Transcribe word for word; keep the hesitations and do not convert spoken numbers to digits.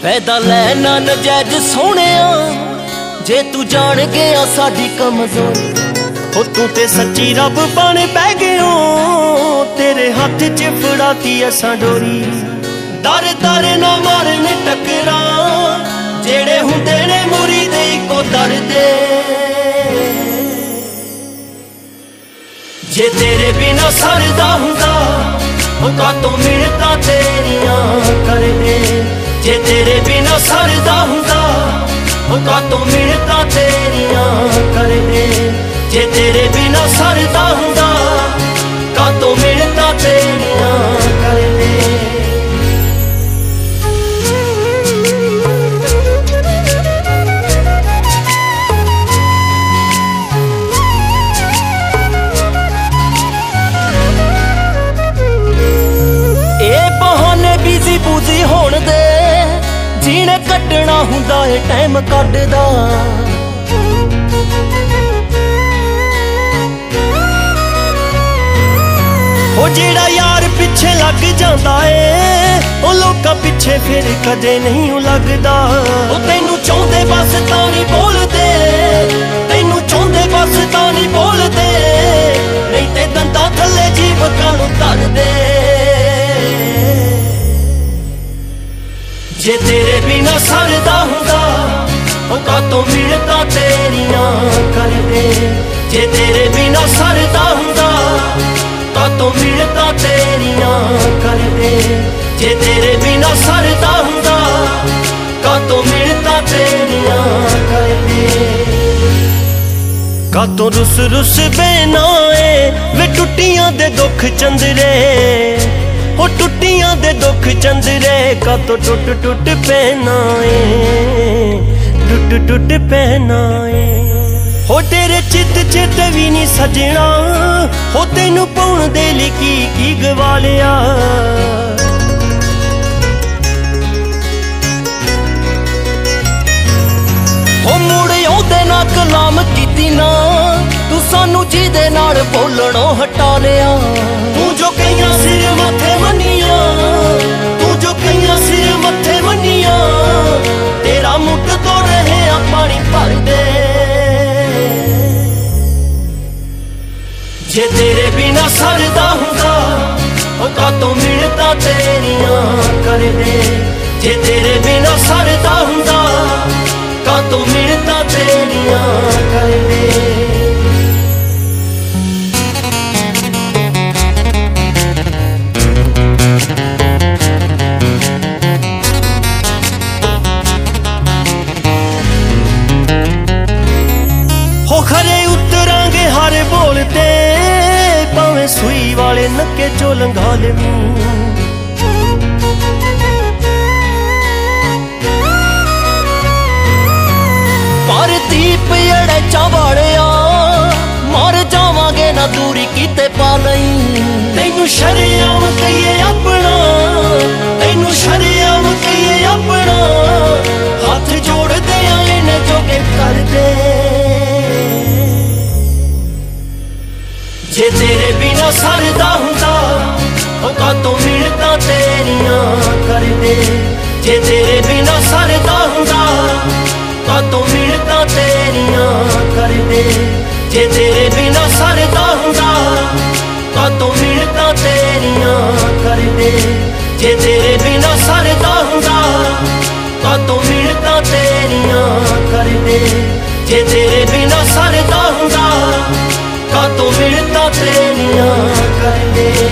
फैदा लैना नजैज सोहणिया जे तू जान गया साडी कमजोरी। हो तू ते सच्ची रब बन पै गयो तेरे हाथ च फड़ाती असां डोरी। दर दर ना मारन टकरा जेड़े हुंदे ने मुरीद इको दर दे। जे तेरे बिना सरदा हुंदा कातों मिलता तेरियां कर दे। जे तेरे बिना सरदा हुंदा कातों मिलता तेरियां कर दे। जे तेरे बिना सरदा हुंदा कातों मिलता तेरियां कर दे। बिजी बूजी होण दे जीने कड्डना हुंदा है टाइम कड्डदा। हो जेड़ा यार पिछे लग जांदा है ओ लोकां पिछे फिर कदे नहीं लगदा। ओ तैनू चाहुंदे बस तां नहीं बोलदे, तैनू चाहुंदे बस तां नहीं बोलदे, नहीं ते दंदां थल्ले जीभ कानू धर दे। जे तेरे बिना सरदा हुंदा कातों मिलता तेरियां कर दे। जे तेरे बिना सरदा हुंदा कातों मिलता तेरियां कर दे। जे तेरे बिना सरदा हुंदा कातों मिलता तेरियां कर दे। कातों रुस रुस बेना ए वे टुट्टियां दे दुख चंदरे। हो टुट्टियां दे दुख चंदरे कातों टुट टुट पैना ए, टुट टुट पैना ए। हो तेरे चित चित भी नहीं सजना हो तैनू पाउण दे लई की की गवा लिया। हो मुड़ ओहदे नाल कलाम कीती ना तू सानू जिहदे नाल बोलणों हटा लिया। तू जो कईयां सिर मथे मनिया, तू जो कईयां सिर मथे मनिया, तेरा मुट तो रहे पानी भर दे। जे तेरे बिना सरदा हुंदा कातों मिलता तेरियां कर दे। जे तेरे बिना सरदा हुंदा कातों मिलता तेरियां कर दे। हो खरे उतरांगे हर बोलते भावें सुई वाले नक्के चो लंघा लेवी। पर दीप अड़े चावड़िया मर जावांगे ना दूरी किते पा लई। तैनू शरेआम कहिए अपना, तैनू शरेआम कहिए अपना, हाथ जोड़ दे आने जो के कर दे। जे तेरे बिना सरदा हुंदा कातों मिलता तेरियां कर दे। जे तेरे बिना सरदा हुंदा कातों मिलता तेरियां कर दे। जे तेरे बिना सरदा हुंदा कातों मिलता तेरियां कर दे। जे तेरे बिना सरदा हुंदा कातों मिलता तेरियां कर दे। जे तेरे बिना सरदा हुंदा कातों मिलता तेरियां कर दे।